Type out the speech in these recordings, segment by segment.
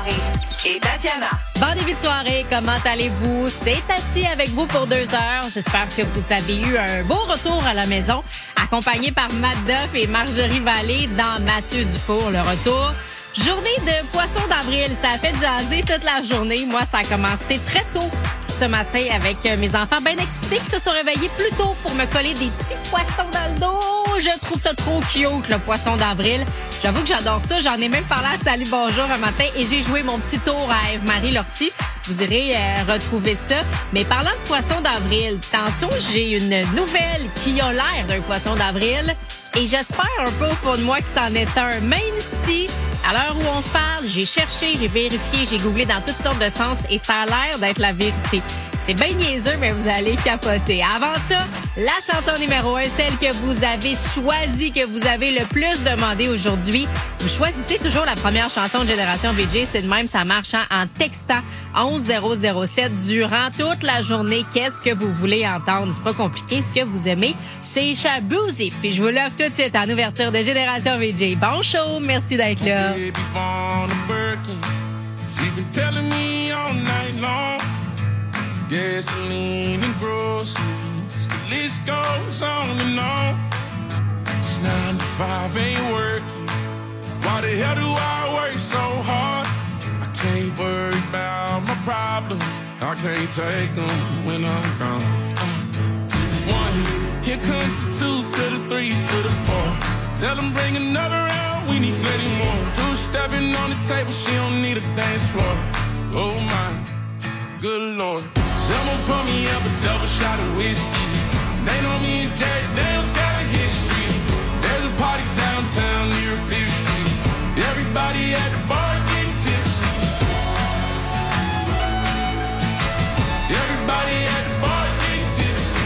et Tatiana. Bon début de soirée, comment allez-vous? C'est Tati avec vous pour 2 heures. J'espère que vous avez eu un beau retour à la maison, accompagné par Matt Duff et Marjorie Vallée dans Mathieu Dufour, le retour. Journée de poisson d'avril, ça a fait jaser toute la journée. Moi, ça a commencé très tôt ce matin avec mes enfants bien excités qui se sont réveillés plus tôt pour me coller des petits poissons dans le dos. Je trouve ça trop cute, le poisson d'avril. J'avoue que j'adore ça. J'en ai même parlé à Salut Bonjour un matin et j'ai joué mon petit tour à Eve-Marie Lortie. Vous irez retrouver ça. Mais parlant de poisson d'avril, tantôt, j'ai une nouvelle qui a l'air d'un poisson d'avril. Et j'espère un peu au fond de moi que c'en est un, même si, à l'heure où on se parle, j'ai cherché, j'ai vérifié, j'ai googlé dans toutes sortes de sens et ça a l'air d'être la vérité. C'est bien niaiseux, mais vous allez capoter. Avant ça, la chanson numéro 1, celle que vous avez choisie, que vous avez le plus demandé aujourd'hui. Vous choisissez toujours la première chanson de Génération VJ. C'est de même, ça marche en textant 11007 durant toute la journée. Qu'est-ce que vous voulez entendre? C'est pas compliqué. Ce que vous aimez, c'est Shaboozey. Puis je vous lève tout de suite en ouverture de Génération VJ. Bon show, merci d'être là. Gasoline and groceries, the list goes on and on. This 9 to 5 ain't working. Why the hell do I work so hard? I can't worry about my problems. I can't take them when I'm gone. 1, here comes the 2 to the 3 to the 4. Tell them bring another round, we need plenty more. 2 stepping on the table, she don't need a dance floor. Oh my, good Lord. Someone pour me up a double shot of whiskey. They know me and Jack Daniels got a history. There's a party downtown near 5th Street. Everybody at the bar getting tipsy. Everybody at the bar getting tipsy.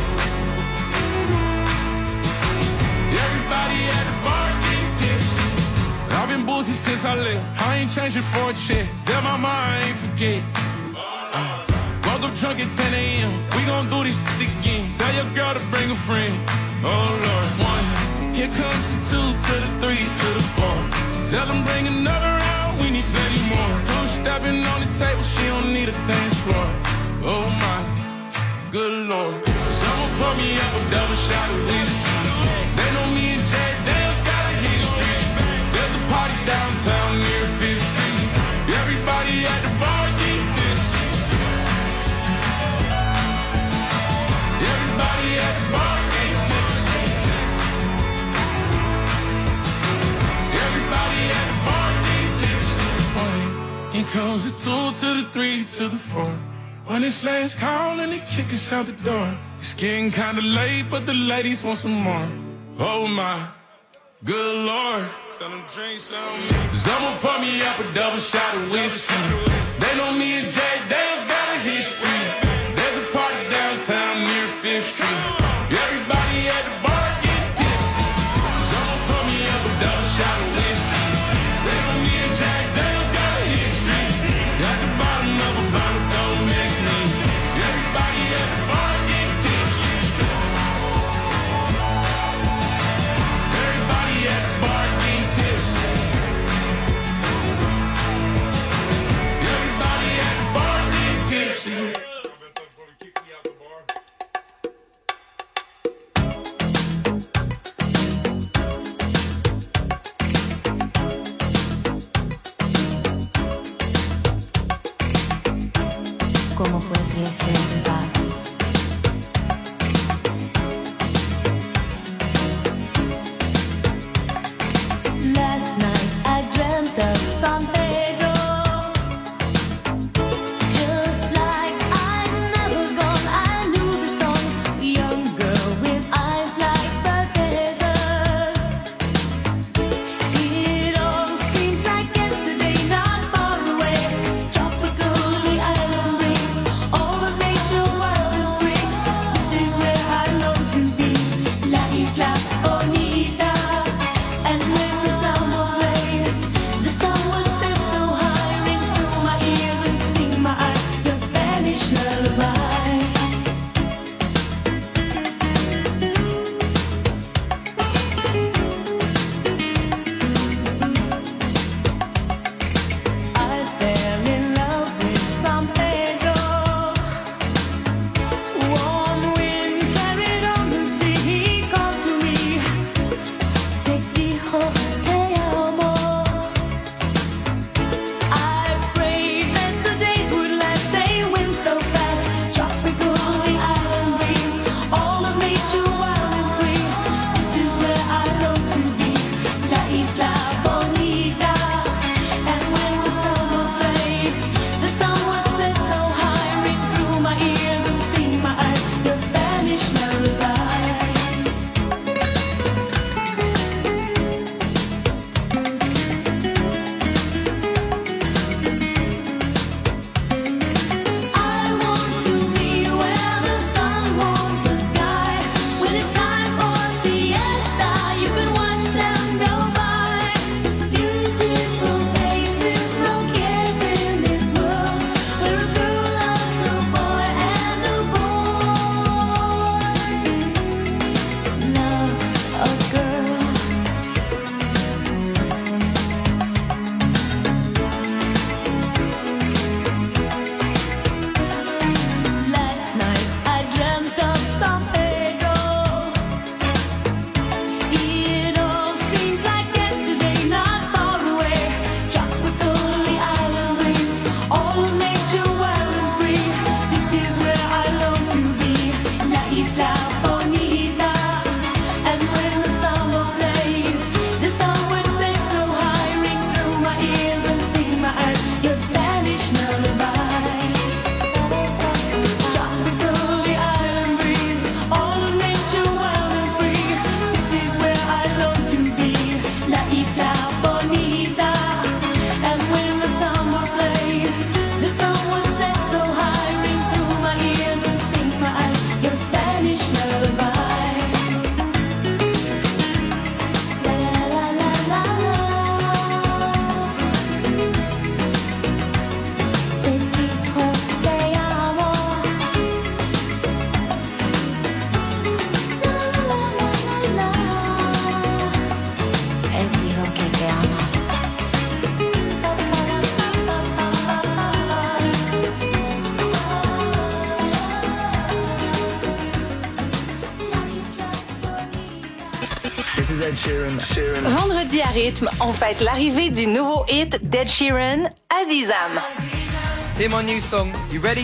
Everybody at the bar getting tipsy. I've been boozy since I left. I ain't changing for a check. Tell my mom I ain't forget. Woke up drunk at 10 a.m. We gon' do this shit again. Tell your girl to bring a friend. Oh Lord. 1, here comes the 2 to the 3 to the 4. Tell them bring another round, we need plenty more. 2 stepping on the table, she don't need a dance floor. Oh my, good Lord. Someone pour me up a double shot of whiskey. They know me and Jack Daniels got a history. There's a party downtown near 5th Street. Everybody at the bar getting tipsy. Everybody at the bar getting tipsy. Everybody at the bar getting tipsy. Here comes the 2 to the 3 to the 4. When it's last call and they kick us out the door. It's getting kinda late, but the ladies want some more. Oh my, good Lord. Tell them drink some. Someone pour me up a double shot of whiskey. They know me and Jack Daniels got a history. There's a party downtown near 5th Street. Everybody at the bar getting tipsy. Someone pour me up a double shot of whiskey. They know me and Jack Daniels got a history. At the bottom of a bottle, don't miss me. Everybody at the bar getting tipsy. Everybody at the bar getting tipsy. Everybody at the bar getting tipsy. ¿Cómo podría ser verdad? Last night I dreamt of San Pedro. Just like I'd never gone, I knew the song. Young girl with eyes like the desert. It all seems like yesterday, not far away. Tropical, the island breeze, all the nature. Sheeran. Vendredi à rythme, on fête l'arrivée du nouveau hit d'Ed Sheeran, Azizam. Hear my new song. You ready?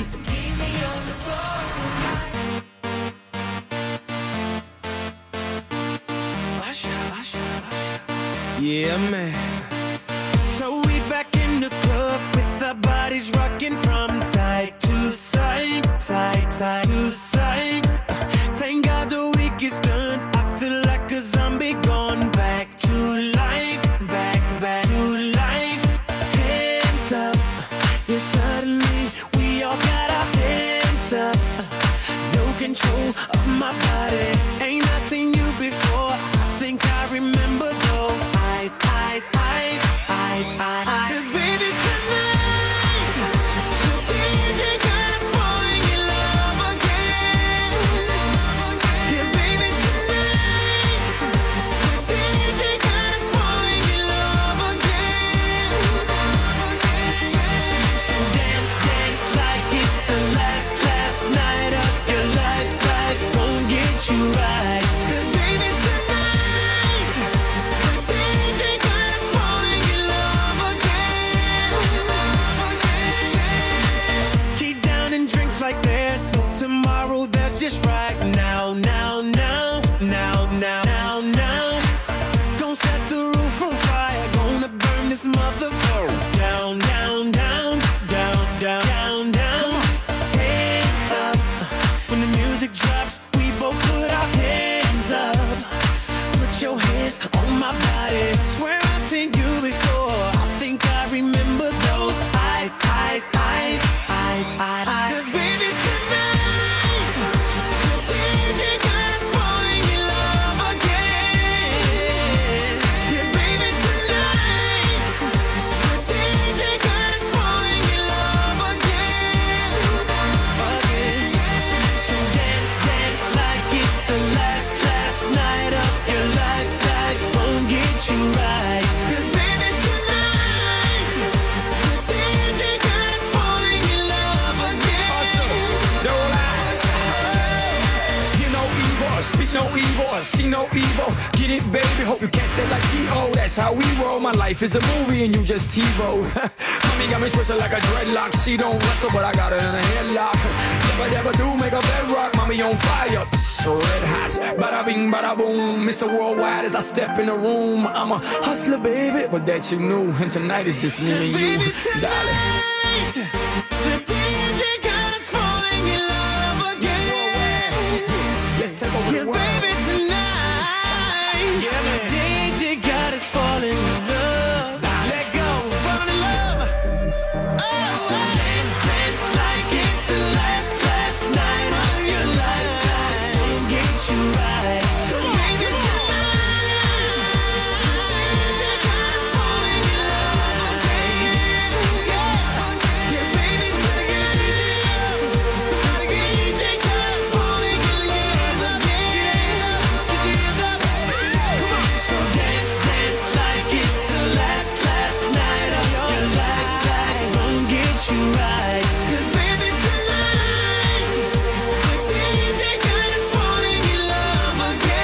Yeah, man. So we back in the club with our bodies rocking from side to side, side to side. Thank God the week is done. I feel like a zombie gone back to life, back to life. Hands up, yeah, suddenly we all got our hands up. No control of my body. Ain't I seen you before? I think I remember those eyes. 'Cause baby tonight, the DJ got us falling in love again. Yeah, baby tonight, the DJ got us falling in love again. So dance like it's the last night of your life. Life won't get you right. 'Cause baby tonight, the DJ got us falling in love again. Keep down and drinks like there's no tomorrow. That's just right now. Gonna set the roof on fire. Gonna burn this motherfucker down. Hands up. When the music drops, we both put our hands up. Put your hands on my body. Swear I've seen you before. I think I remember those eyes. 'Cause baby tonight, the DJ got us falling in love again. Yeah, baby tonight, the DJ got us falling in love again. So dance like it's the last night of your life. Life won't get you right. 'Cause baby tonight, the DJ got us falling in love again. Don't lie. You know evil, speak no evil, see no evil. Get it, baby, hope you catch that like T.O. That's how we roll. My life is a movie and you just TiVo. Mommy got me twisted like a dreadlock. She don't wrestle, but I got her in a headlock. Never do make a bedrock. Mommy on fire, red hot. Bada bing, bada boom. Mr. Worldwide as I step in the room. I'm a hustler, baby, but that you knew. And tonight is just me and you, Baby darling. tonight, the DJ got us falling in love again. Let's take over the Yeah, world. baby tonight, the DJ got us falling in love. Let go, falling in love. So dance like it's the last night of your life. Won't get you right. Baby tonight, the DJ got us falling in love again. Yeah, baby tonight, somebody get DJ got us falling in love again. So dance like it's the last night of your life. Life won't get you right. 'Cause baby tonight, the DJ got us falling in love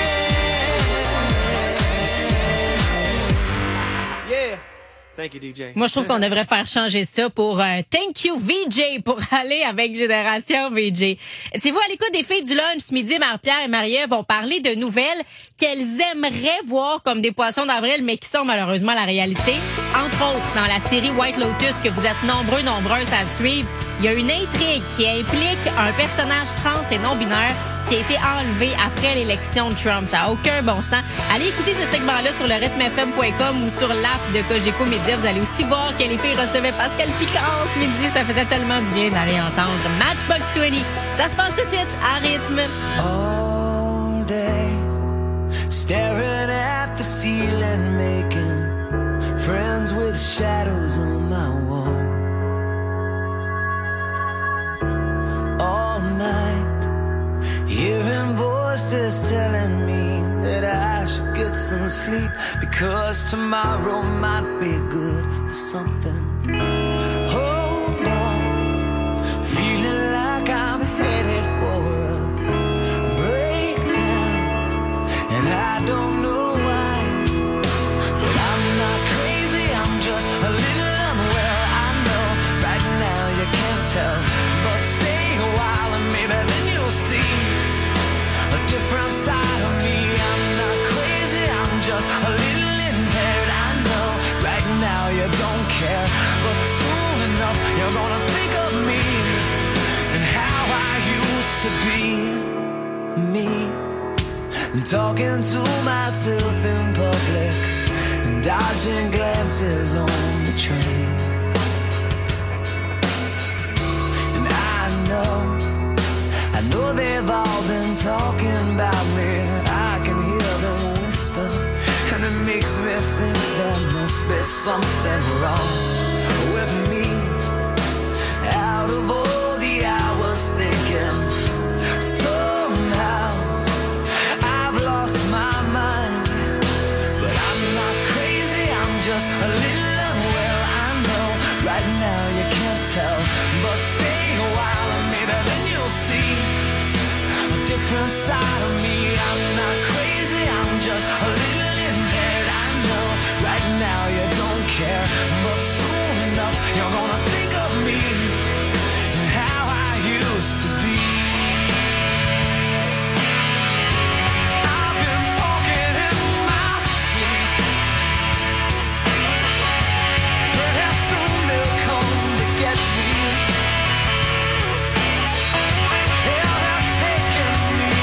again. Yeah. Thank you, DJ. Moi, je trouve qu'on devrait faire changer ça pour Thank You VJ pour aller avec Génération VJ. Étiez-vous à l'écoute des filles du lunch ce midi? Marie-Pierre et Marie-Ève vont parler de nouvelles qu'elles aimeraient voir comme des poissons d'avril, mais qui sont malheureusement la réalité. Entre autres, dans la série White Lotus que vous êtes nombreuses à suivre, il y a une intrigue qui implique un personnage trans et non-binaire qui a été enlevé après l'élection de Trump. Ça n'a aucun bon sens. Allez écouter ce segment-là sur le rythmefm.com ou sur l'app de Cogeco Média. Vous allez aussi voir que les filles recevaient Pascal Picard ce midi. Ça faisait tellement du bien d'aller entendre Matchbox 20. Ça se passe tout de suite à rythme. All day, staring at the ceiling, making friends with shadows on my wall. All night, hearing voices telling me that I should get some sleep, because tomorrow might be good for something. Hold on, feeling like I'm headed for a breakdown, and I don't know why. now you don't care, but soon enough you're gonna think of me and how I used to be me, and talking to myself in public and dodging glances on the train. And I know they've all been talking about me. I can hear them whisper, and it makes me think there must be something wrong with me. Out of all the hours thinking, somehow I've lost my mind. But I'm not crazy, I'm just a little unwell. I know right now you can't tell, but stay a while and maybe then you'll see a different side of me. I'm not crazy, I'm just a little impaired. I know right now you don't care, but soon enough you're gonna think of me and how I used to be. I've been talking in my sleep. Pretty soon they'll come to get me. Yeah, they're taking me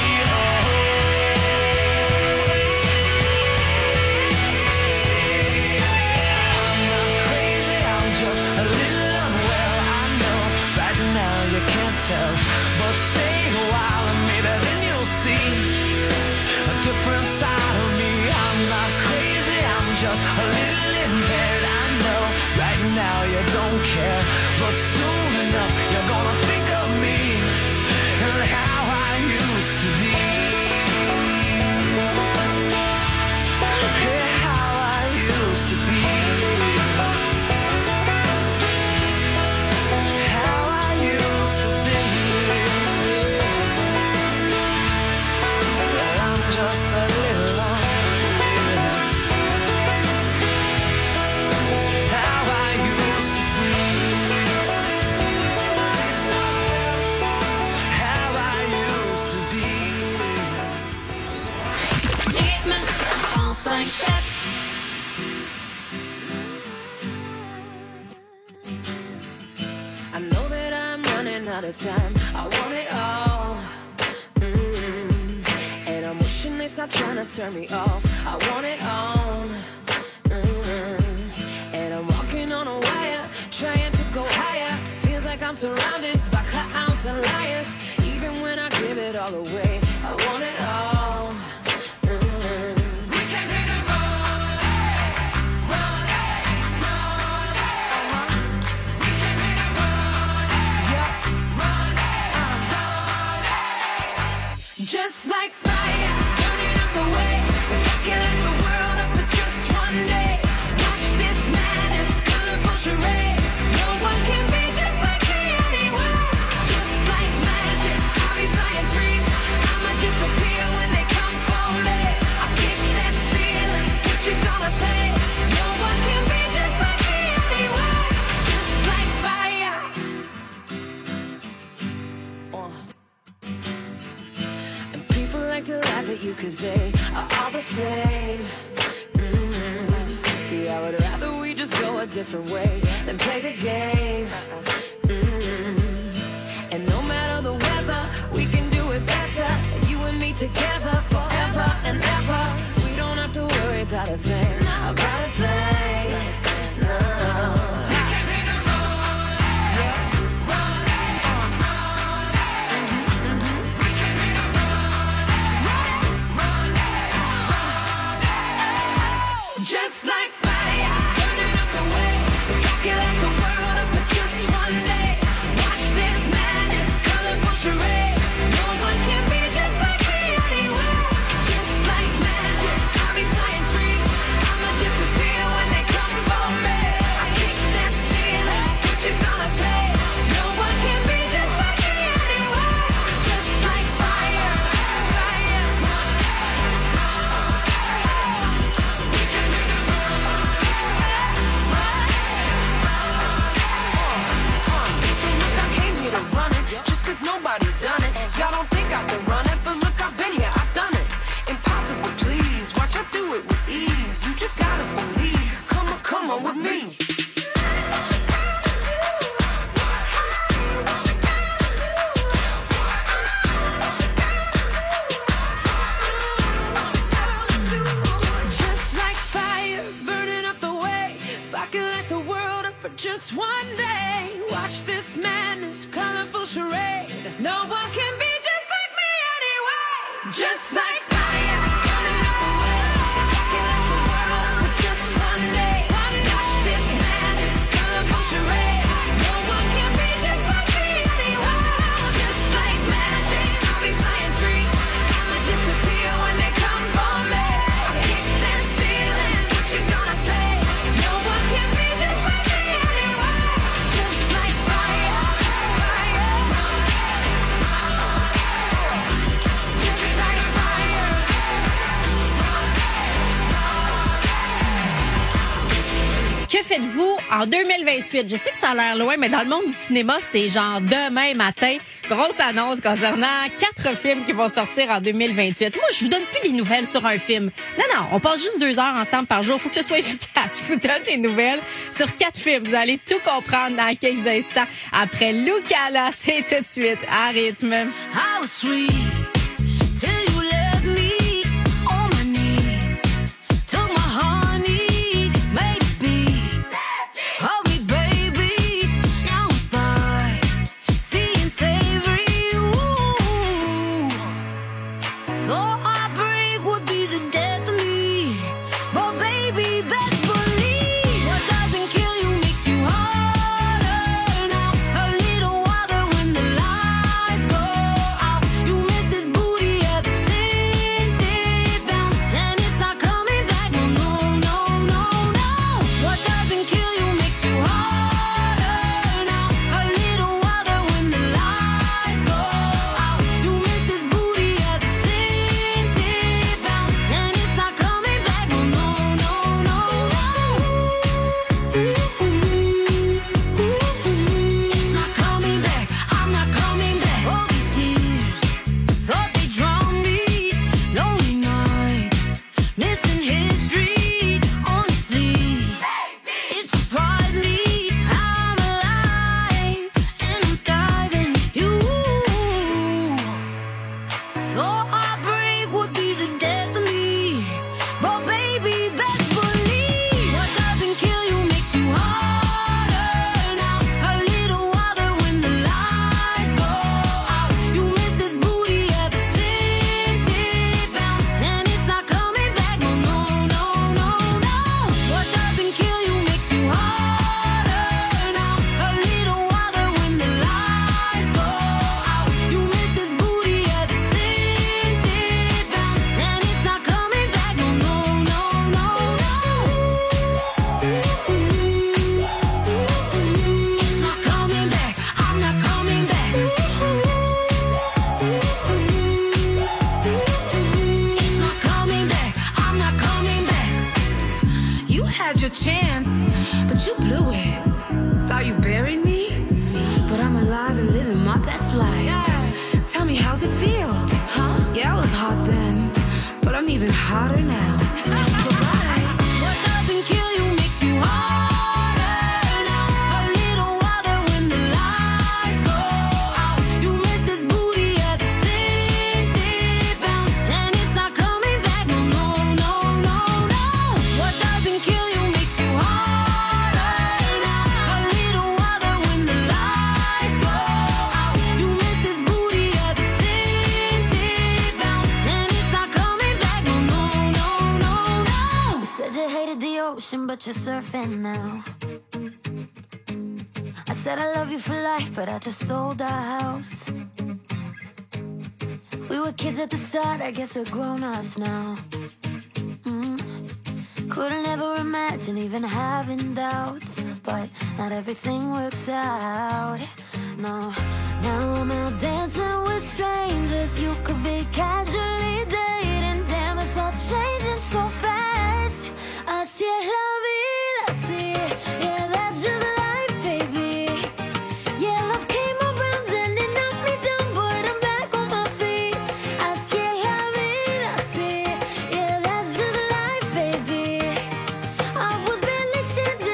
I'm not crazy, I'm just a little unwell. I know right now you can't tell, but stay a while and maybe then you'll see a different side of me. I'm not crazy, I'm just a little impaired. I know right now you don't care, but soon enough you're gonna think of me and how I used to be. Yeah, how I used to be. How I used to be. Well, I'm just a little lonely. How I used to be. How I used to be. Rythme 105.7. I know that I'm running out of time. I want it all. And I'm wishing they stop trying to turn me off. I want it on. And I'm walking on a wire, trying to go higher. Feels like I'm surrounded by clowns and liars. Even when I give it all away, I want it all. We came here to run, run, run. We came here to run, run, run. Just like fire, burning up the way. If I can light the world up for just one day, watch this madness, colorful charade. No one can be just like me anyway. Just like magic, I'll be flying free. I'ma disappear when they come for me. I'll kick that ceiling, what you gonna say? No one can be just like me anyway. Just like fire. And people like to laugh at you 'cause they are all the same. See, I would rather we just go a different way than play the game. And no matter the weather, we can do it better. You and me together forever and ever. We don't have to worry about a thing, about a thing. No. We came here to run, run, We came here to run, just like fire, burning up the way. If I can light the world up for just one day, watch this madness, colorful charade. No one can be just like me anyway. Just like magic, I'll be flying free. I'ma disappear when they come for me. I kick that ceiling, what you gonna say? No one can be just like me anyway. Just like fire, fire. We came here to run. come on with me. Just like fire burning up the way. If I could light the world up for just one day, watch this madness, colorful charade. No one can be just like me anyway. Just like fire burning up the way. If I could light the world up for just one day, watch this madness, colorful charade. No one can be just like me anyway. Just like magic, I'll be flying free. I'ma disappear when they come for me. Kick that ceiling, what you gonna say? No one can be just like me anyway. Just like fire, fire. Just like fire. Que faites-vous en 2028? Je sais que ça a l'air loin, mais dans le monde du cinéma, c'est genre demain matin. Grosse annonce concernant 4 films qui vont sortir en 2028. Moi, je vous donne plus des nouvelles sur un film. Non, on passe juste 2 heures ensemble par jour. Faut que ce soit efficace. Je vous donne des nouvelles sur 4 films. Vous allez tout comprendre dans quelques instants. Après Lucala, c'est tout de suite à rythme. I was sweet till you left me on my knees. Took my honey, made it be. Hold me, baby. Now it's by seeing savory. Ooh. Thought heartbreak would be the death of me, but baby, best believe what doesn't kill you makes you harder. Now a little water when the lights go out. You miss this booty ever since it bounced, and it's not coming back. No, no, no, no, no. What doesn't kill you makes you harder. Now a little water when the lights go out. You miss this booty ever since it bounced, and it's not coming back. No, no, no, no, no. It's not coming back. I'm not coming back. All these tears thought they drowned me. Lonely nights, missing history. Honestly, it surprised me how I'm alive and I'm thriving. You thought heartbreak would be the death of me, but baby, best believe what doesn't kill you makes you harder. Now a little water when the lights go out. You miss this booty ever since it bounced, and it's not coming back. No, no, no, no, no. What doesn't kill you makes you harder. Now a little water when the lights go out. You miss this booty ever since it bounced, and it's not coming back. No, no, no, no, no. It's not coming back. I'm not coming back. It's not coming back. I'm not coming back. You had your chance, but you blew it. Thought you buried me, but I'm alive and living my best life. Tell me, how's it feel? Huh? Yeah, I was hot then, but I'm even hotter now. Goodbye. What doesn't kill you makes you harder. Now a little water when the lights go out. You miss this booty ever since it bounced, and it's not coming back. No, no, no, no, no. What doesn't kill you makes you harder. Now a little water when the lights go out. You miss this booty ever since it bounced, and it's not coming back. No, no, no, no, no. You said you hated the ocean, but you're surfing now. I said I love you for life, but I just sold our house. We were kids at the start, I guess we're grown-ups now. Couldn't ever imagine even having doubts, but not everything works out. No, now I'm out dancing with strangers. You could be casually dating. Damn, it's all changing so fast. Así es la vida, así. Yeah, that's just life, baby. Yeah, love came around and it knocked me down, but I'm back on my feet. Así es la vida, así. Yeah, that's just life, baby. I was barely standing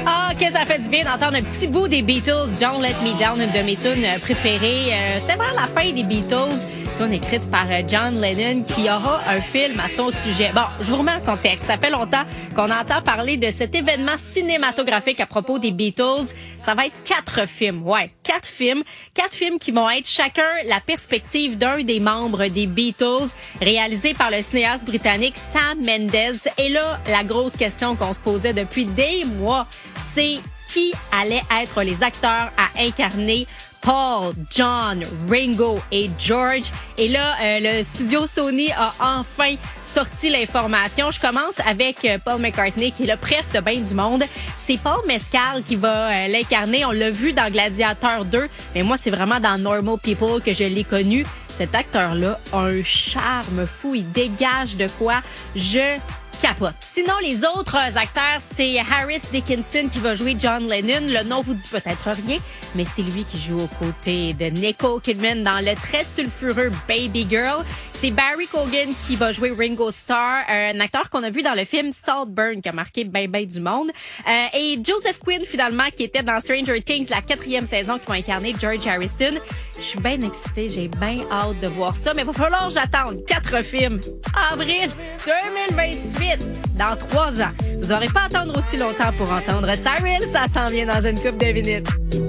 Ah, que ça fait du bien d'entendre un petit bout des Beatles. Don't Let Me Down, une de mes tunes préférées. C'était vers la fin des Beatles. Tune écrite par John Lennon qui aura un film à son sujet. Bon, je vous remets en contexte. Ça fait longtemps qu'on entend parler de cet événement cinématographique à propos des Beatles. Ça va être 4 films. Ouais, 4 films. 4 films qui vont être chacun la perspective d'un des membres des Beatles, réalisé par le cinéaste britannique Sam Mendes. Et là, la grosse question qu'on se posait depuis des mois, c'est qui allait être les acteurs à incarner Paul, John, Ringo et George. Et là, le studio Sony a enfin sorti l'information. Je commence avec Paul McCartney, qui est le préf de ben du monde. C'est Paul Mescal qui va l'incarner. On l'a vu dans Gladiator 2, mais moi, c'est vraiment dans Normal People que je l'ai connu. Cet acteur-là a un charme fou. Il dégage de quoi je capote. Sinon, les autres acteurs, c'est Harris Dickinson qui va jouer John Lennon. Le nom vous dit peut-être rien, mais c'est lui qui joue aux côtés de Nicole Kidman dans le très sulfureux Baby Girl. C'est Barry Keoghan qui va jouer Ringo Starr, un acteur qu'on a vu dans le film Saltburn qui a marqué ben du monde. Et Joseph Quinn, finalement, qui était dans Stranger Things, la 4e saison, qui va incarner George Harrison. Je suis bien excitée, j'ai bien hâte de voir ça, mais il va falloir que j'attende 4 films. Avril 2028, dans 3 ans. Vous n'aurez pas à attendre aussi longtemps pour entendre Cyril, ça s'en vient dans une couple de minutes.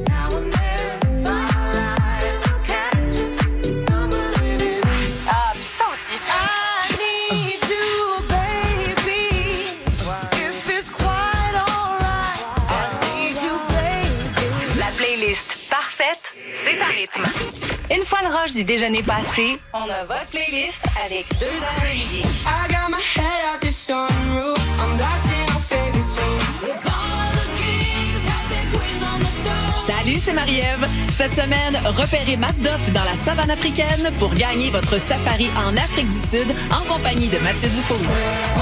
Ah, puis ça aussi. La playlist parfaite, c'est un rythme. Une fois le rush du déjeuner passé, on a votre playlist avec 2 heures de musique. I got my head out the sunroof. I'm blasting our favorite tunes. Salut, c'est Marie-Ève. Cette semaine, repérez Matt Duff dans la savane africaine pour gagner votre safari en Afrique du Sud en compagnie de Mathieu Dufour. 2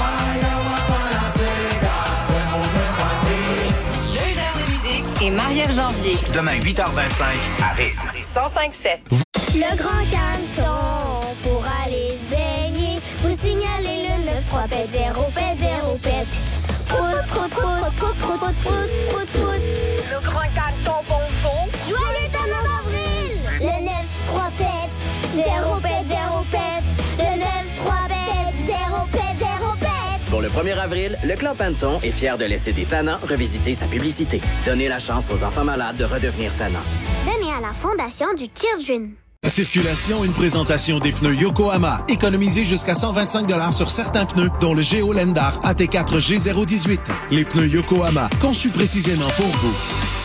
heures de musique et Marie-Ève Janvier. Demain, 8h25, à Rythme. 105.7. Le grand canton pour aller se baigner. Vous signalez le 9-3 pète 0 pète 0 pète. Prout, prout, prout, prout, prout, prout, prout, prout, prout. Le grand canton bonbon. Joyeux talent d'avril. Le 9-3 pète 0 pète 0 pète. Le 9-3 pète 0 pète 0 pète. Pour le 1er avril, le Clan Panton est fier de laisser des tannants revisiter sa publicité. Donnez la chance aux enfants malades de redevenir tannants. Donné à la fondation du Children. Circulation, une présentation des pneus Yokohama. Économisez jusqu'à 125 $ sur certains pneus, dont le Géo Lendar AT4 G018. Les pneus Yokohama, conçus précisément pour vous.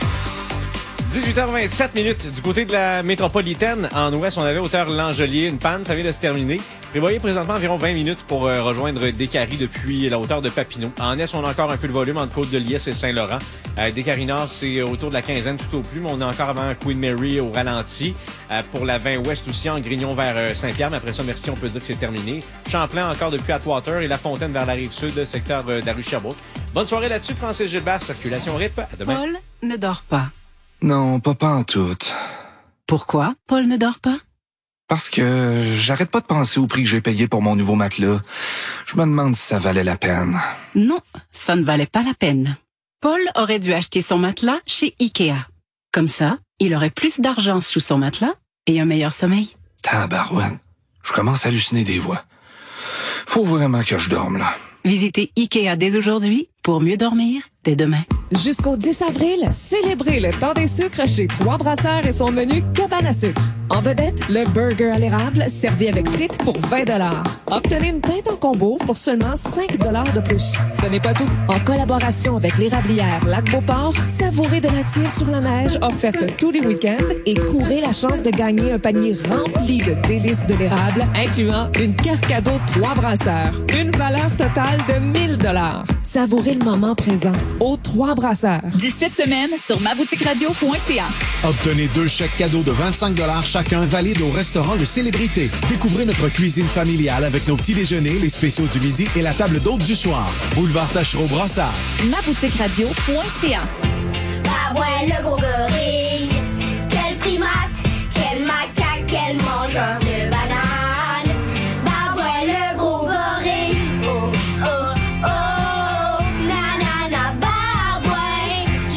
18h27 du côté de la métropolitaine. En ouest, on avait hauteur Langelier, une panne, ça vient de se terminer. Prévoyez présentement environ 20 minutes pour rejoindre Décarie depuis la hauteur de Papineau. En est, on a encore un peu de volume entre Côte-de-Liesse et Saint-Laurent. Décarie Nord, c'est autour de la quinzaine tout au plus, mais on est encore avant Queen Mary au ralenti. Pour la 20 ouest aussi, en Grignon vers Saint-Pierre, mais après ça, merci, on peut dire que c'est terminé. Champlain encore depuis Atwater et La Fontaine vers la rive sud, secteur de la rue Sherbrooke. Bonne soirée là-dessus, Francis Gilbert, circulation rythme. À demain. Paul ne dort pas. Non, pas en tout. Pourquoi Paul ne dort pas? Parce que j'arrête pas de penser au prix que j'ai payé pour mon nouveau matelas. Je me demande si ça valait la peine. Non, ça ne valait pas la peine. Paul aurait dû acheter son matelas chez Ikea. Comme ça, il aurait plus d'argent sous son matelas et un meilleur sommeil. Tabarouette, je commence à halluciner des voix. Faut vraiment que je dorme, là. Visitez Ikea dès aujourd'hui pour mieux dormir dès demain. Jusqu'au 10 avril, célébrez le temps des sucres chez Trois Brasseurs et son menu Cabane à sucre. En vedette, le burger à l'érable servi avec frites pour 20 $. Obtenez une pinte en combo pour seulement 5 $ de plus. Ce n'est pas tout. En collaboration avec l'érablière Lac-Beauport, savourez de la tire sur la neige offerte tous les week-ends et courez la chance de gagner un panier rempli de délices de l'érable, incluant une carte cadeau Trois Brasseurs. Une valeur totale de 1 000 $. Savourez le moment présent aux Trois Brasseurs. 17 semaines sur maboutiqueradio.ca. Obtenez 2 chèques cadeaux de 25 $ chacun valides au restaurant Le Célébrité. Découvrez notre cuisine familiale avec nos petits déjeuners, les spéciaux du midi et la table d'hôte du soir. Boulevard Tachereau-Brassard. maboutiqueradio.ca. Ah ouais, le gros gorille. Quel primate, quel macaque, quel mangeur de bananes. Bah ouais, le gros gorille. Oh, oh, oh. Nanana, bah ouais.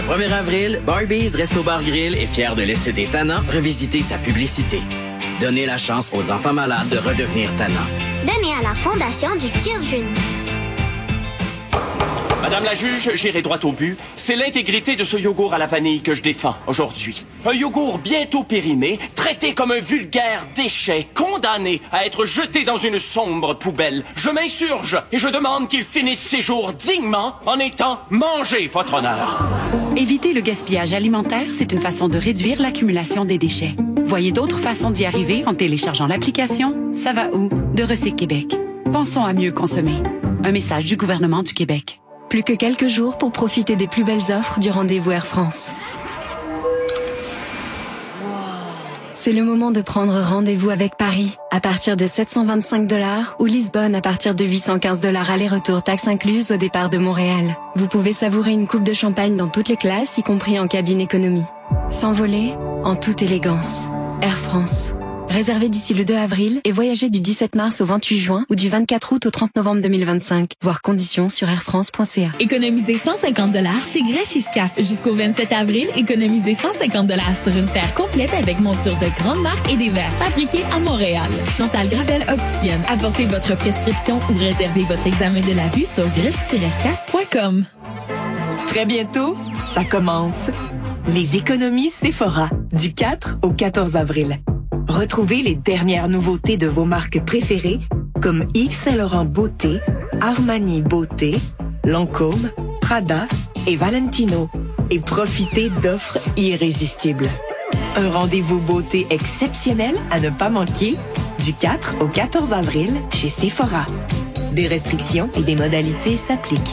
1er avril, Barbies Resto Bar Grill est fier de laisser des tannants revisiter sa publicité. Donnez la chance aux enfants malades de redevenir tannants. Donnez à la Fondation du Children. Madame la juge, j'irai droit au but. C'est l'intégrité de ce yogourt à la vanille que je défends aujourd'hui. Un yogourt bientôt périmé, traité comme un vulgaire déchet, condamné à être jeté dans une sombre poubelle. Je m'insurge et je demande qu'il finisse ses jours dignement en étant mangé, votre honneur. Éviter le gaspillage alimentaire, c'est une façon de réduire l'accumulation des déchets. Voyez d'autres façons d'y arriver en téléchargeant l'application Ça va où de Recyc Québec. Pensons à mieux consommer. Un message du gouvernement du Québec. Plus que quelques jours pour profiter des plus belles offres du rendez-vous Air France. C'est le moment de prendre rendez-vous avec Paris à partir de 725 $ ou Lisbonne à partir de 815 $ aller-retour taxes incluses au départ de Montréal. Vous pouvez savourer une coupe de champagne dans toutes les classes, y compris en cabine économie. S'envoler en toute élégance. Air France. Réservé d'ici le 2 avril et voyagez du 17 mars au 28 juin ou du 24 août au 30 novembre 2025. Voir conditions sur airfrance.ca. Économisez 150 $ chez Grèche-Iscaf. Jusqu'au 27 avril, économisez 150 $ sur une paire complète avec monture de grande marque et des verres fabriqués à Montréal. Chantal Gravel opticienne. Apportez votre prescription ou réservez votre examen de la vue sur grèche-iscaf.com. Très bientôt, ça commence. Les économies Sephora, du 4 au 14 avril. Retrouvez les dernières nouveautés de vos marques préférées comme Yves Saint-Laurent Beauté, Armani Beauté, Lancôme, Prada et Valentino. Et profitez d'offres irrésistibles. Un rendez-vous beauté exceptionnel à ne pas manquer du 4 au 14 avril chez Sephora. Des restrictions et des modalités s'appliquent.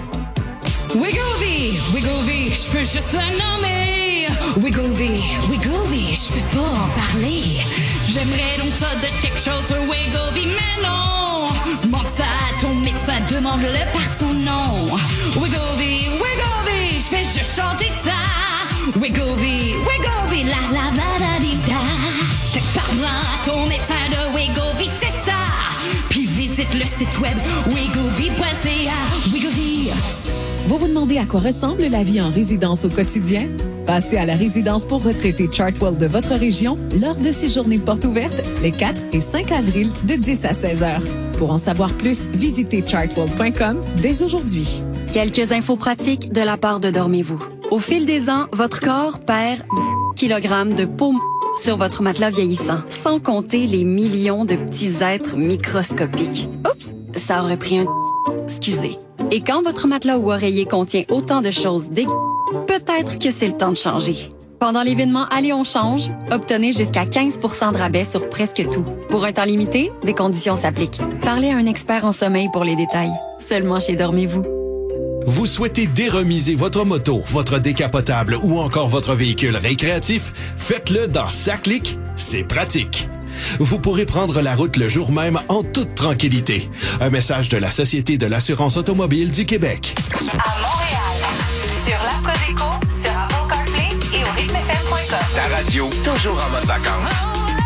Wegovy, je peux juste la nommer. Wegovy, je peux pas en parler. J'aimerais donc ça dire quelque chose sur Wegovy, mais non. Montre ça à ton médecin, demande-le par son nom. Wegovy, je vais juste chanter ça. Wegovy, la-la-la-la-di-da. Fait que parle-en à ton médecin de Wegovy, c'est ça. Puis visite le site web wegovy.ca. Wegovy. Vous vous demandez à quoi ressemble la vie en résidence au quotidien? Passez à la résidence pour retraités Chartwell de votre région lors de ces journées portes ouvertes les 4 et 5 avril de 10 à 16 heures. Pour en savoir plus, visitez chartwell.com dès aujourd'hui. Quelques infos pratiques de la part de Dormez-vous. Au fil des ans, votre corps perd kilogrammes de peau sur votre matelas vieillissant, sans compter les millions de petits êtres microscopiques. Oups, ça aurait pris un... Excusez. Et quand votre matelas ou oreiller contient autant de choses peut-être que c'est le temps de changer. Pendant l'événement Allez, on change, obtenez jusqu'à 15 % de rabais sur presque tout. Pour un temps limité, des conditions s'appliquent. Parlez à un expert en sommeil pour les détails. Seulement chez Dormez-vous. Vous souhaitez déremiser votre moto, votre décapotable ou encore votre véhicule récréatif? Faites-le dans SACLIC, c'est pratique. Vous pourrez prendre la route le jour même en toute tranquillité. Un message de la Société de l'assurance automobile du Québec. À Montréal, sur l'app Cogeco, sur Apple CarPlay et au rythmefm.com. Ta radio, toujours en mode vacances.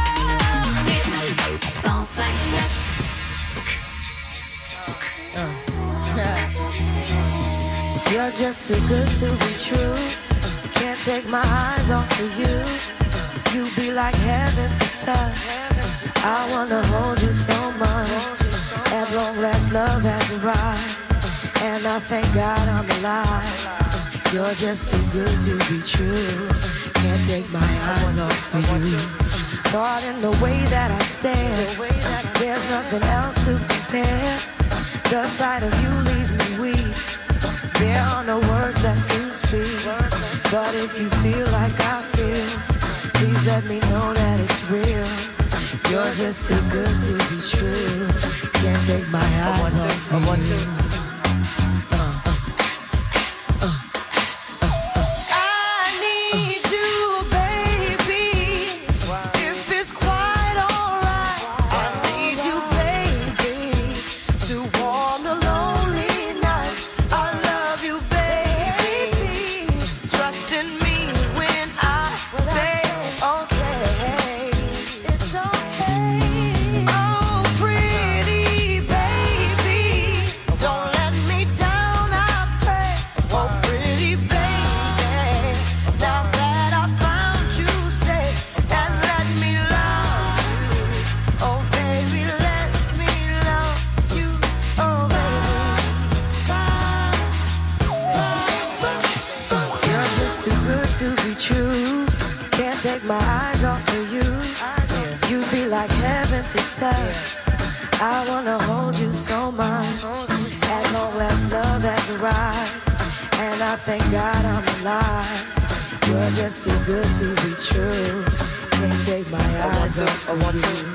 105.7. You're just too good to be true. Can't take my eyes off of you. You be like heaven to touch. I wanna hold you so much. At long last, love has arrived, and I thank God I'm alive. You're just too good to be true. Can't take my eyes off of you. Caught in the way that I stare. There's nothing else to compare. The sight of you leaves me weak. There are no words left to speak. But if you feel like I feel, please let me know that it's real. You're just too good to be true. Can't take my eyes off you. Don't to be true. Can't take my eyes off of you. You be like heaven to touch. I wanna hold you so much. As long as love has arrived, and I thank God I'm alive. You're just too good to be true. Can't take my eyes off of you.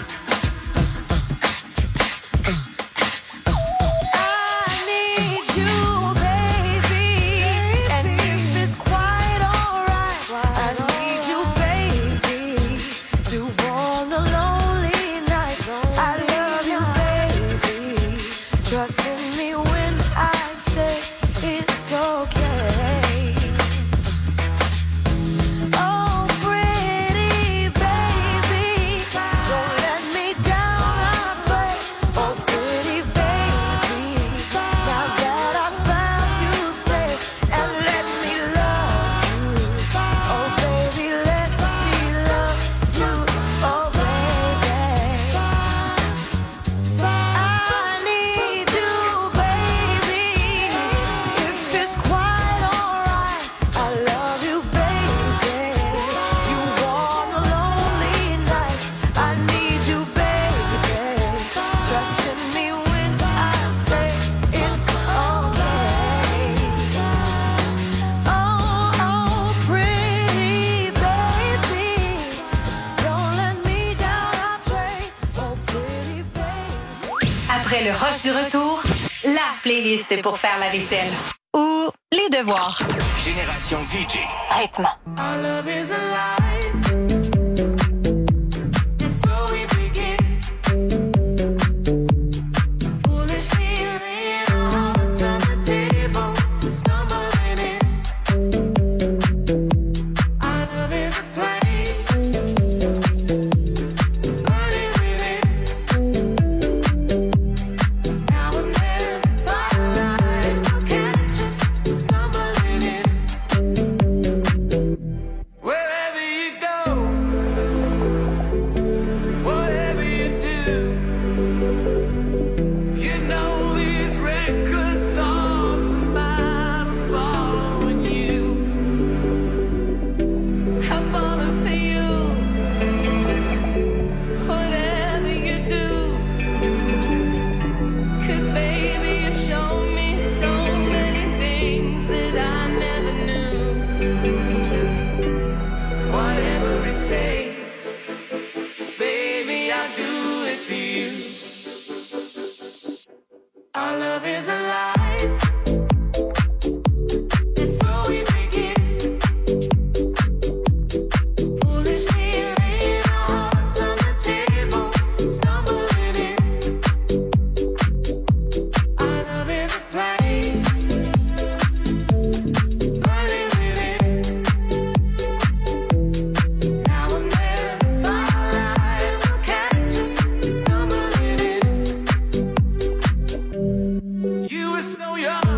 Après le rush du retour, la playlist c'est pour faire la vaisselle. Ou les devoirs. Génération VJ. Rythme. Our love is alive. It's so we begin. Foolishly laying our hearts on the table, stumbling in. Our love is a flame, burning within. Now and then, firelight will catch us, stumbling in. Wherever you go, whatever you do, you know these reckless thoughts of mine are following you. I'm falling for you, whatever you do. 'Cause baby, you show me so many things that I never knew. Whatever it takes, baby, I'll do it for you. Our love is alive. It's so we begin. Foolishly laying our hearts on the table, stumbling in. Our love is a flame, burning within. Now and then, firelight will catch us, stumbling in. You were so young,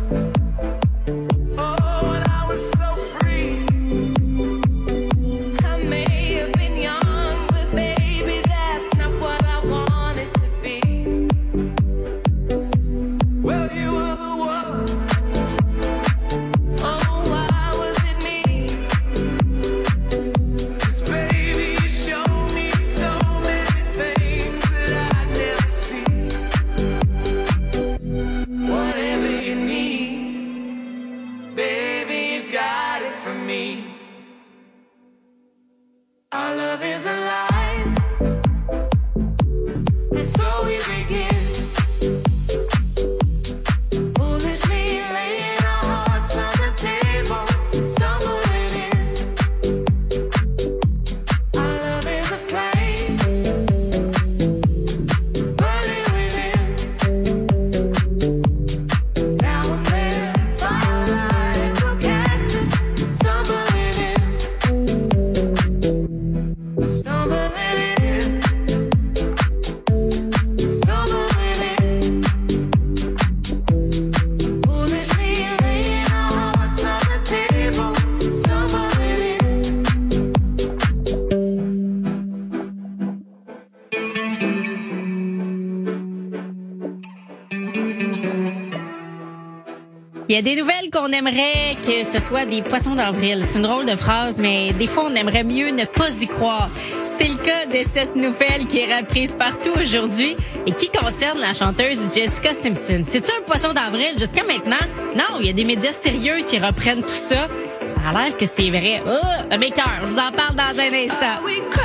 oh, and I was so free. I may have been young, but baby, that's not what I wanted to be. Well, you were the one. Oh, why was it me? 'Cause baby, you showed me so many things that I'd never see. Whatever you need. Il y a des nouvelles qu'on aimerait que ce soit des poissons d'avril. C'est une drôle de phrase, mais des fois, on aimerait mieux ne pas y croire. C'est le cas de cette nouvelle qui est reprise partout aujourd'hui et qui concerne la chanteuse Jessica Simpson. C'est-tu un poisson d'avril jusqu'à maintenant? Non, il y a des médias sérieux qui reprennent tout ça. Ça a l'air que c'est vrai. Oh, mes cœurs, je vous en parle dans un instant.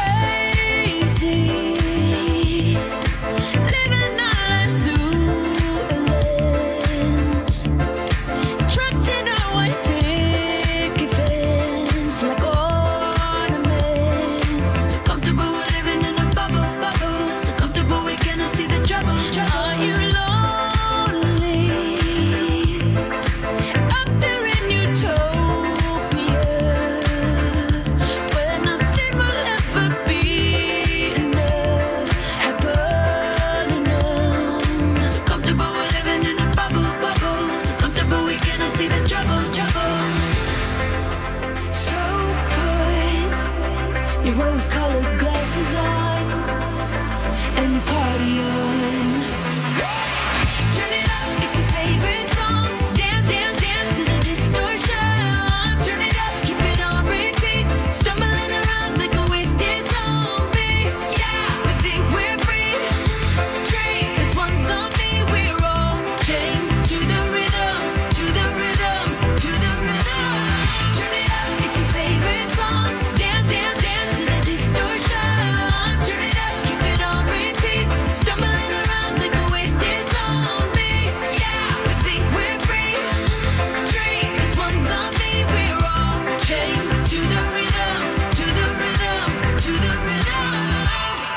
Rose-colored glasses on and party on. Turn it up, it's your favorite song. Dance, dance, dance to the distortion. Turn it up, keep it on repeat. Stumbling around like a wasted zombie. Yeah, we think we're free. Drink this one zombie. We're all chained to the rhythm, to the rhythm, to the rhythm. Turn it up, it's your favorite song. Dance, dance, dance to the distortion. Turn it up, keep it on repeat. Stumbling around like a wasted zombie. Yeah, we think we're free. Drink this one zombie. We're all chained to the rhythm, to the rhythm, to the rhythm.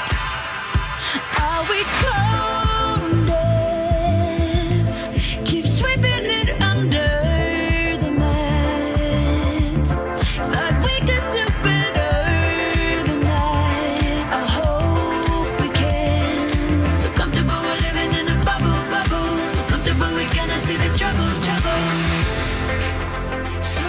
Are we tone deaf? Keep sweeping it under the mat. Thought we could do better than that. I hope we can. So comfortable we're living in a bubble, bubble. So comfortable we gonna see the trouble, trouble. So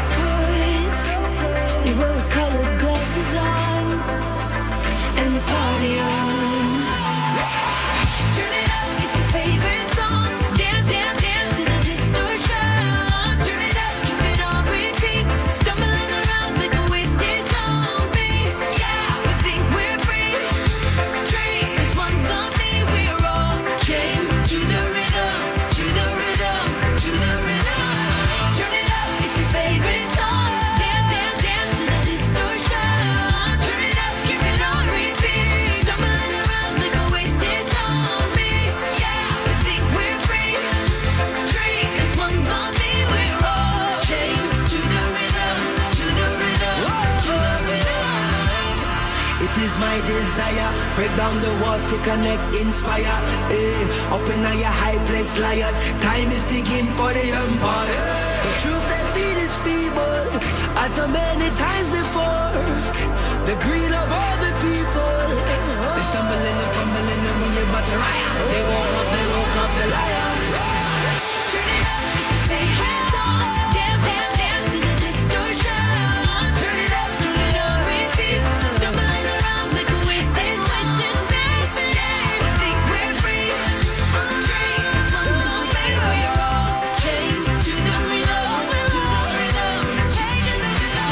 put your rose-colored glasses on and party on. Turn it up, it's your favorite song. Dance, dance, dance to the distortion. Turn it up, keep it on repeat. Stumbling around like a wasted zombie. Yeah, we think we're free. Drink this one zombie. We're all chained to the rhythm, to the rhythm, to the rhythm. Turn it up, it's your favorite song. Dance, dance, dance to the distortion. Turn it up, keep it on repeat. Stumbling around like a wasted zombie. Yeah, we think we're free. Drink this one zombie. We're all chained to the rhythm, to the rhythm, to the rhythm. It is my desire, break down the walls to connect, inspire. Up in your high place, liars. Time is ticking for the empire. The truth they feed is feeble, as so many times before. The greed of all the people. They stumble and crumble and we about to riot. They woke up the liars. Turn it up, it's your favorite song. Dance, dance, dance to the distortion. Turn it up, keep it on repeat. Stumbling around like a wasted zombie. We think we're free. Drink this one zombie. We're all chained to the rhythm, to the rhythm, chained to the rhythm.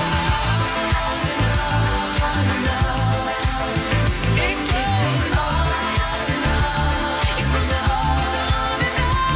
It goes on and on. It goes on and on.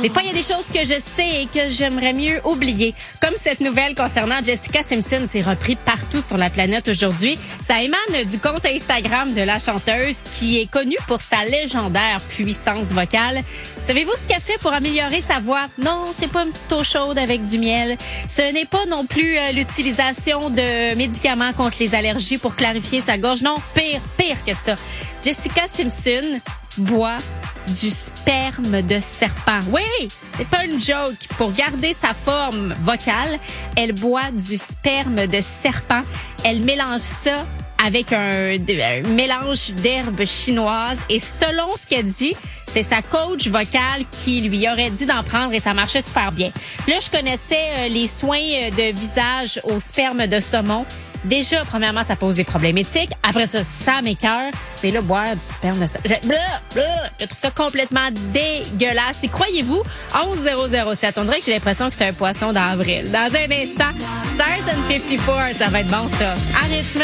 Des fois, il y a des choses que je sais et que j'aimerais mieux oublier. Comme cette nouvelle concernant Jessica Simpson, c'est repris partout sur la planète aujourd'hui. Ça émane du compte Instagram de la chanteuse qui est connue pour sa légendaire puissance vocale. Savez-vous ce qu'elle fait pour améliorer sa voix? Non, c'est pas une petite eau chaude avec du miel. Ce n'est pas non plus l'utilisation de médicaments contre les allergies pour clarifier sa gorge. Non, pire que ça. Jessica Simpson boit du sperme de serpent. Oui, c'est pas une joke. Pour garder sa forme vocale, elle boit du sperme de serpent. Elle mélange ça avec un mélange d'herbes chinoises. Et selon ce qu'elle dit, c'est sa coach vocale qui lui aurait dit d'en prendre et ça marchait super bien. Là, je connaissais les soins de visage au sperme de saumon. Déjà, premièrement, ça pose des problèmes éthiques. Après ça, ça m'écoeure. Mais là, boire du sperme de saumon, je trouve ça complètement dégueulasse. Et croyez-vous, 11007, on dirait que j'ai l'impression que c'est un poisson d'avril. Dans un instant, Stars and 54, ça va être bon, ça. À rythme.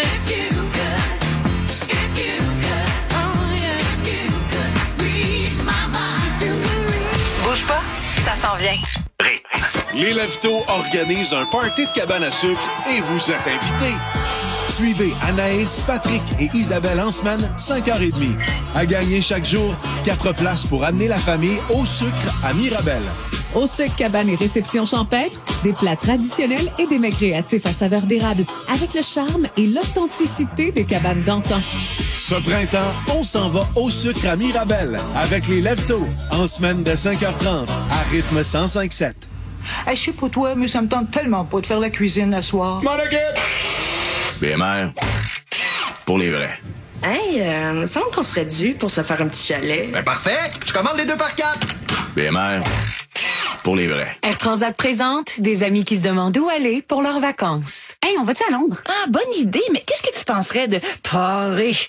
Bouge pas, ça s'en vient. Les Leftos organisent un party de cabane à sucre et vous êtes invités. Suivez Anaïs, Patrick et Isabelle en semaine, 5h30. À gagner chaque jour, 4 places pour amener la famille au sucre à Mirabel. Au sucre cabane et réception champêtre, des plats traditionnels et des mets créatifs à saveur d'érable, avec le charme et l'authenticité des cabanes d'antan. Ce printemps, on s'en va au sucre à Mirabel avec les Leftos, en semaine de 5h30, à rythme 105.7. Hey, je sais pas toi, mais ça me tente tellement pas de faire la cuisine le soir. BMR, pour les vrais. Hey, me semble qu'on serait dû pour se faire un petit chalet. Ben parfait, je commande les 2 par 4. BMR, pour les vrais. Air Transat présente des amis qui se demandent où aller pour leurs vacances. Hey, on va-tu à Londres? Ah, bonne idée, mais qu'est-ce que tu penserais de Paris?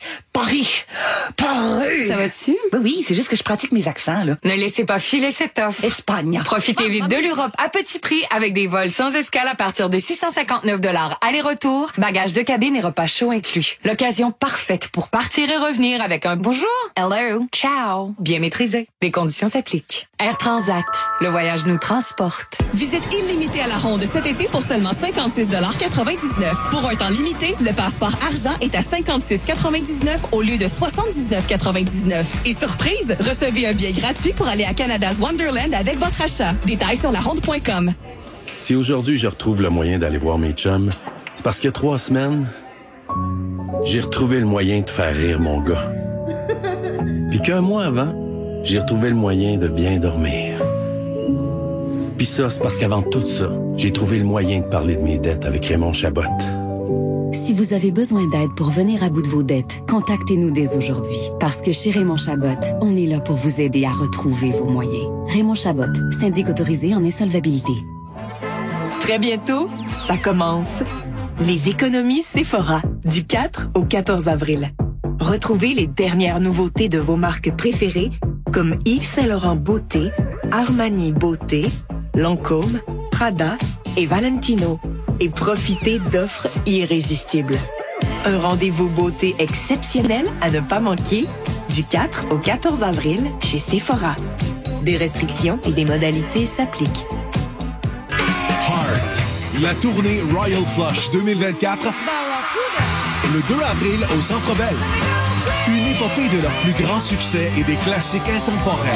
Ça va-tu? Oui, c'est juste que je pratique mes accents, là. Ne laissez pas filer cette offre. Espagne. Profitez vite de l'Europe à petit prix avec des vols sans escale à partir de 659 $ aller-retour, bagages de cabine et repas chauds inclus. L'occasion parfaite pour partir et revenir avec un bonjour, hello, ciao, bien maîtrisé. Des conditions s'appliquent. Air Transat, le voyage nous transporte. Visite illimitée à la ronde cet été pour seulement 56,99 $. Pour un temps limité, le passeport argent est à 56,99 $ au lieu de 79,99 $. Et surprise, recevez un billet gratuit pour aller à Canada's Wonderland avec votre achat. Détails sur laronde.com. Si aujourd'hui je retrouve le moyen d'aller voir mes chums, c'est parce qu'il y a 3 semaines, j'ai retrouvé le moyen de faire rire mon gars. Puis qu'1 mois avant, j'ai retrouvé le moyen de bien dormir. Puis ça, c'est parce qu'avant tout ça, j'ai trouvé le moyen de parler de mes dettes avec Raymond Chabot. Si vous avez besoin d'aide pour venir à bout de vos dettes, contactez-nous dès aujourd'hui. Parce que chez Raymond Chabot, on est là pour vous aider à retrouver vos moyens. Raymond Chabot, syndic autorisé en insolvabilité. Très bientôt, ça commence. Les économies Sephora, du 4 au 14 avril. Retrouvez les dernières nouveautés de vos marques préférées comme Yves Saint-Laurent Beauté, Armani Beauté, Lancôme, Prada et Valentino. Et profitez d'offres irrésistibles. Un rendez-vous beauté exceptionnel à ne pas manquer du 4 au 14 avril chez Sephora. Des restrictions et des modalités s'appliquent. Heart, la tournée Royal Flush 2024, le 2 avril au Centre Bell. Une épopée de leurs plus grands succès et des classiques intemporels.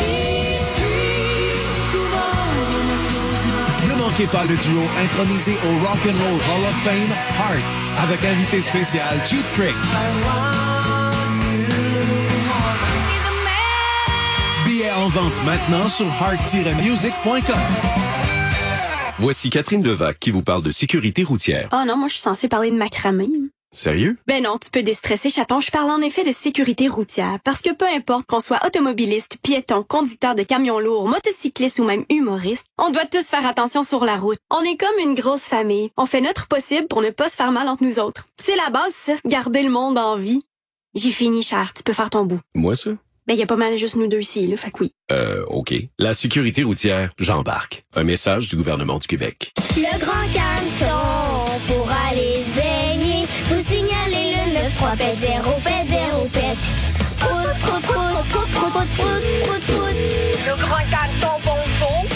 Ne manquez pas le duo intronisé au Rock'n'Roll Hall of Fame, Heart, avec invité spécial Cheap Trick. Billets en vente maintenant sur heart-music.com. Voici Catherine Levac qui vous parle de sécurité routière. Oh non, moi je suis censée parler de macramé. Sérieux? Ben non, tu peux déstresser, chaton. Je parle en effet de sécurité routière. Parce que peu importe qu'on soit automobiliste, piéton, conducteur de camions lourds, motocycliste ou même humoriste, on doit tous faire attention sur la route. On est comme une grosse famille. On fait notre possible pour ne pas se faire mal entre nous autres. C'est la base, ça. Garder le monde en vie. J'ai fini, cher. Tu peux faire ton bout. Moi, ça? Ben, y a pas mal juste nous deux ici, là. Fait que oui. OK. La sécurité routière, j'embarque. Un message du gouvernement du Québec. Le grand canton pour aller se baigner. Vous signalez le 93 pète 0 pète 0 pète. Prout, prout, prout, prout, prout, prout, prout, prout. Le grand canton bonjour.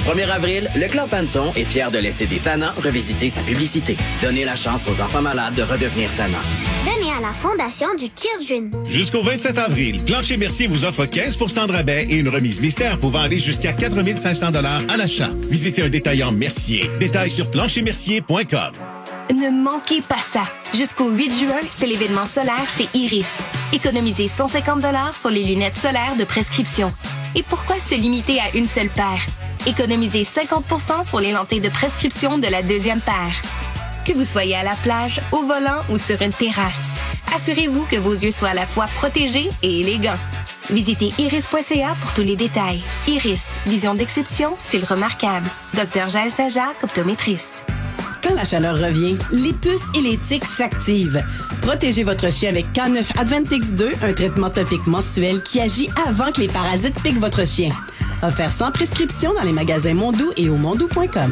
1er avril, le Club Panton est fier de laisser des tannants revisiter sa publicité. Donnez la chance aux enfants malades de redevenir tannants. Donnez à la Fondation du Children. Jusqu'au 27 avril, Plancher Mercier vous offre 15 % de rabais et une remise mystère pouvant aller jusqu'à 4 500 $ à l'achat. Visitez un détaillant Mercier. Détails sur planchermercier.com. Ne manquez pas ça. Jusqu'au 8 juin, c'est l'événement solaire chez Iris. Économisez 150 $ sur les lunettes solaires de prescription. Et pourquoi se limiter à une seule paire? Économisez 50 % sur les lentilles de prescription de la deuxième paire. Que vous soyez à la plage, au volant ou sur une terrasse, assurez-vous que vos yeux soient à la fois protégés et élégants. Visitez iris.ca pour tous les détails. Iris, vision d'exception, style remarquable. Dr Jaël Saint-Jacques, optométriste. Quand la chaleur revient, les puces et les tiques s'activent. Protégez votre chien avec K9 Advantix 2, un traitement topique mensuel qui agit avant que les parasites piquent votre chien. Offert sans prescription dans les magasins Mondou et au mondou.com.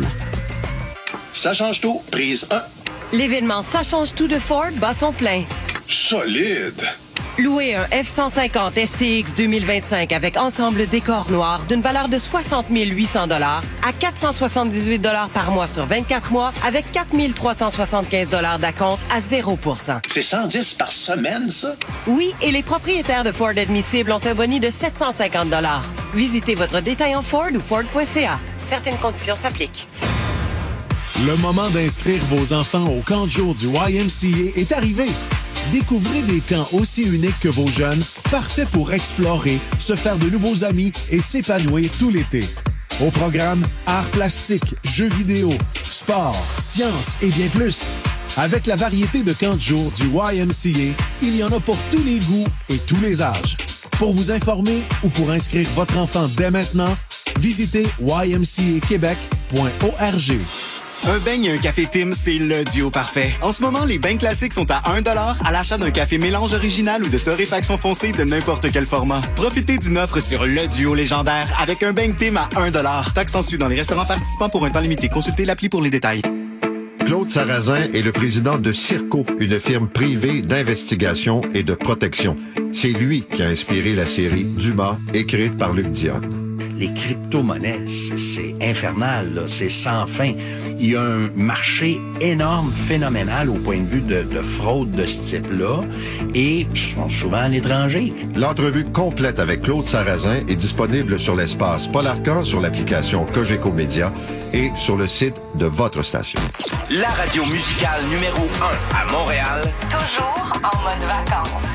Ça change tout, prise 1. L'événement Ça change tout de Ford bat son plein. Solide. Louez un F-150 STX 2025 avec ensemble décor noir d'une valeur de 60 800 $ à 478 $ par mois sur 24 mois avec 4 375 $ d'acompte à 0 %. C'est 110 par semaine, ça? Oui, et les propriétaires de Ford admissibles ont un boni de 750 $. Visitez votre détaillant Ford ou Ford.ca. Certaines conditions s'appliquent. Le moment d'inscrire vos enfants au camp de jour du YMCA est arrivé. Découvrez des camps aussi uniques que vos jeunes, parfaits pour explorer, se faire de nouveaux amis et s'épanouir tout l'été. Au programme, arts plastiques, jeux vidéo, sport, sciences et bien plus. Avec la variété de camps de jour du YMCA, il y en a pour tous les goûts et tous les âges. Pour vous informer ou pour inscrire votre enfant dès maintenant, visitez ymcaquebec.org. Un beigne et un café Tim, c'est le duo parfait. En ce moment, les beignes classiques sont à 1 $ à l'achat d'un café mélange original ou de torréfaction foncée de n'importe quel format. Profitez d'une offre sur le duo légendaire avec un beigne Tim à 1 $. Taxe ensuite dans les restaurants participants pour un temps limité. Consultez l'appli pour les détails. Claude Sarrazin est le président de Circo, une firme privée d'investigation et de protection. C'est lui qui a inspiré la série Dumas, écrite par Luc Dion. Les crypto-monnaies, c'est infernal, là, c'est sans fin. Il y a un marché énorme, phénoménal au point de vue de fraude de ce type-là et sont souvent à l'étranger. L'entrevue complète avec Claude Sarrazin est disponible sur l'espace Paul Arcand, sur l'application Cogeco Média et sur le site de votre station. La radio musicale numéro 1 à Montréal. Toujours en mode vacances.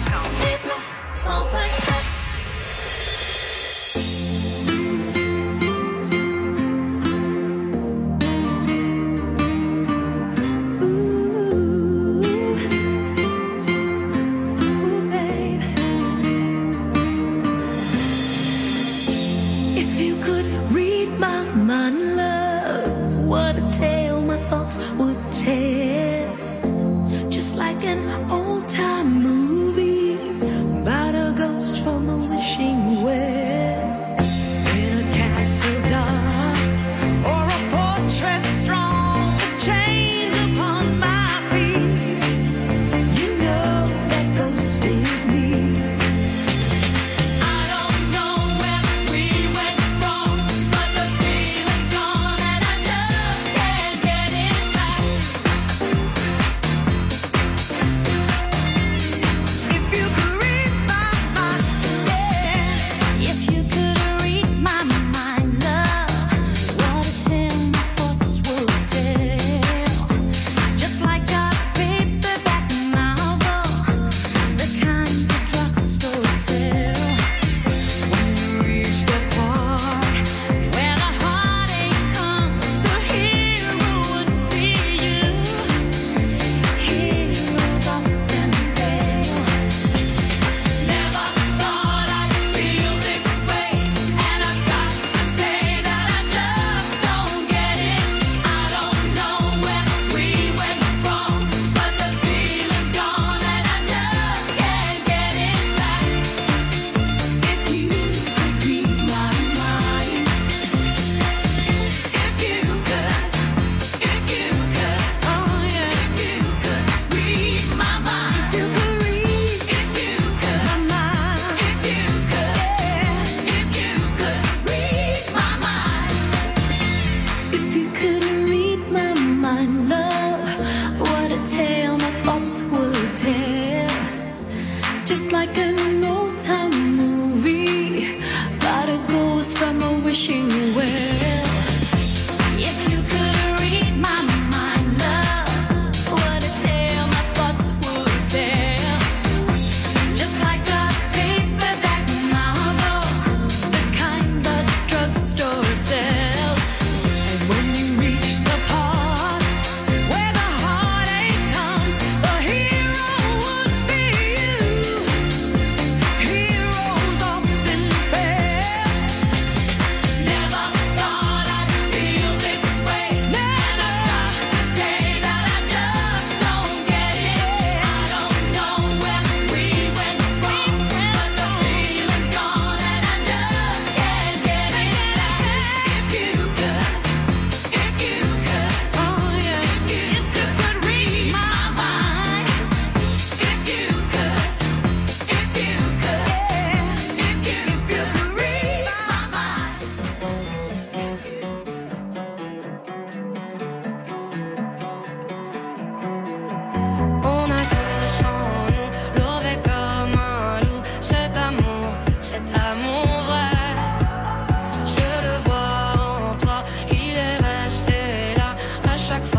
105.7. What a tale my thoughts would tell. Just like an old-time movie about a ghost from a wishing well. In a castle dark or a fortress strong with chains upon my feet. You know that ghost is me. I don't know where we went wrong, but the feeling's gone and I just can't get it back.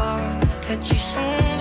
crois que tu songes.